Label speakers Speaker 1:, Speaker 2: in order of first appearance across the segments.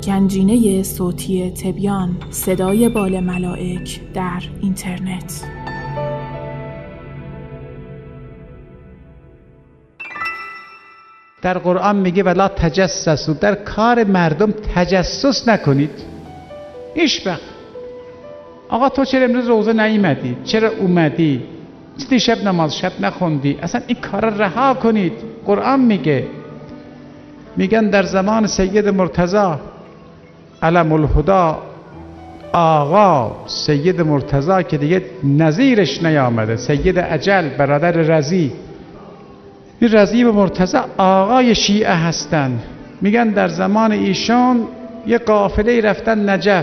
Speaker 1: گنجینه صوتی تبیان، صدای بال ملائک در اینترنت.
Speaker 2: در قرآن میگه ولا تجسسوا، در کار مردم تجسس نکنید. هیچ وقت آقا تو چرا امروز روزه نیامدی؟ چرا اومدی؟ دیشب نماز شب نخوندی؟ اصلا این کار رها کنید. قرآن میگن در زمان سید مرتضی علم الهدی، آقا سید مرتضی که دیگه نظیرش نیامده، سید اجل برادر رضی، این رضی و مرتضی آقای شیعه هستند. میگن در زمان ایشان یه قافله رفتن نجف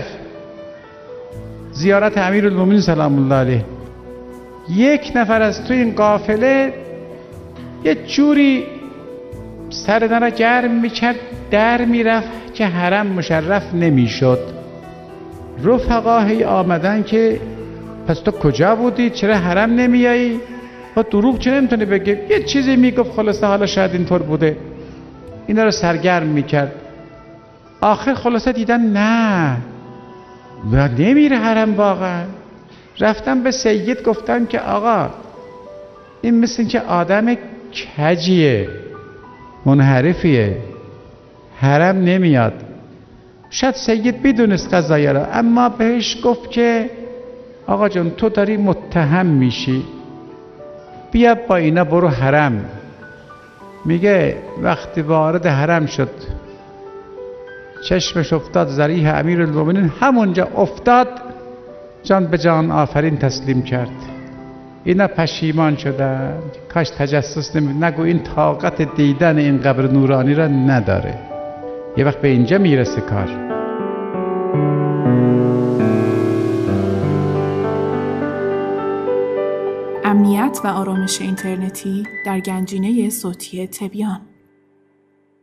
Speaker 2: زیارت امیرالمومنین سلام الله علیه. یک نفر از تو این قافله یه جوری سر را گرم میکرد، در میرفت که حرم مشرف نمیشد. رفقا هی آمدن که پس تو کجا بودی؟ چرا حرم نمیایی؟ و دروغ چه نمیتونه بگه؟ یه چیزی میگفت خلاصه حالا شاید اینطور بوده. اینا رو سرگرم میکرد. آخر خلاصه دیدن نه و نمیره حرم واقعا. رفتن به سید گفتن که آقا این مثل که آدم کجیه، منحرفیه، حرم نمیاد. شاید سید بدونست قضایه را، اما بهش گفت که آقا جان تو داری متهم میشی، بیا با اینا برو حرم. میگه وقتی وارد حرم شد چشمش افتاد ضریح امیرالمومنین، همونجا افتاد جان به جان آفرین تسلیم کرد. اینا پشیمان شدن، کاش تجسس نگو این طاقت دیدن این قبر نورانی را نداره. یه وقت به اینجا میرسه کار.
Speaker 1: امنیت و آرامش اینترنتی در گنجینه صوتی تبیان.